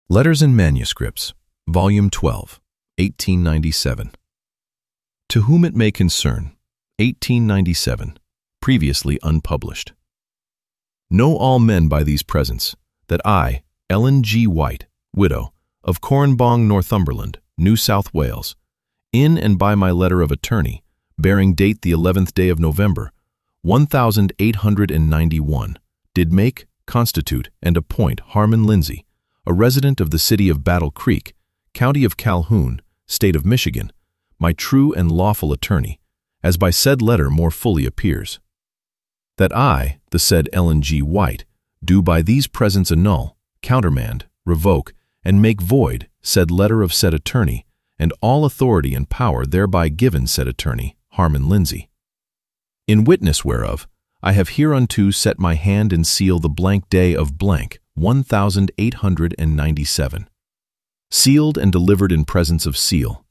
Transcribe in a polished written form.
Letters and Manuscripts, Volume 12, 1897. To Whom It May Concern, 1897, previously unpublished. Know all men by these presents, that I, Ellen G. White, widow, of Cornbong, Northumberland, New South Wales, in and by my letter of attorney, bearing date the 11th day of November, 1891, did make, constitute, and appoint Harmon Lindsay, a resident of the city of Battle Creek, county of Calhoun, state of Michigan, my true and lawful attorney, as by said letter more fully appears. That I, the said Ellen G. White, do by these presents annul, countermand, revoke, and make void said letter of said attorney, and all authority and power thereby given said attorney, Harmon Lindsay. In witness whereof, I have hereunto set my hand and seal the blank day of blank, 1897. Sealed and delivered in presence of seal,